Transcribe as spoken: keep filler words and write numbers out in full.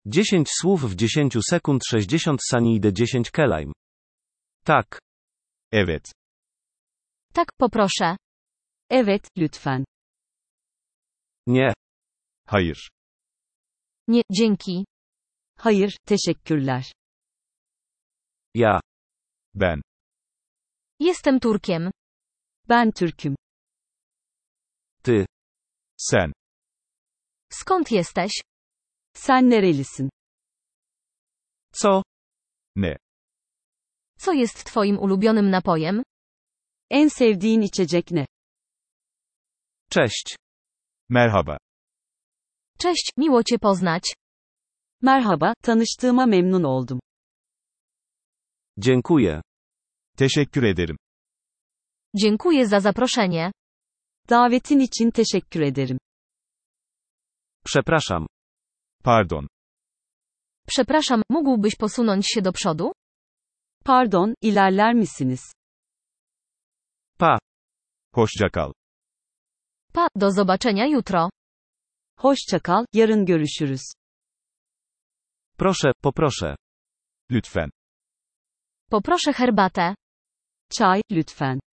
dziesięć słów w dziesięć sekund sześćdziesiąt saniyde dziesięć kelim. Tak. Evet. Tak, poproszę. Evet, lütfen. Nie. Hayır. Nie, dzięki. Hayır, teşekkürler. Ja. Ben. Jestem Turkiem. Ben Türk'üm. Ty. Sen. Skąd jesteś? Sen nerelisin? Co? Ne? Co jest twoim ulubionym napojem? En sevdiğin içecek ne? Cześć. Merhaba. Cześć, miło cię poznać. Merhaba, tanıştığıma memnun oldum. Dziękuję. Teşekkür ederim. Dziękuję za zaproszenie. Davetin için teşekkür ederim. Przepraszam. Pardon. Przepraszam, mógłbyś posunąć się do przodu? Pardon, ilerler misiniz? Pa. Hoşça kal. Pa, do zobaczenia jutro. Hoşça kal, yarın görüşürüz. Proszę, poproszę. Lütfen. Poproszę herbatę. Çay, lütfen.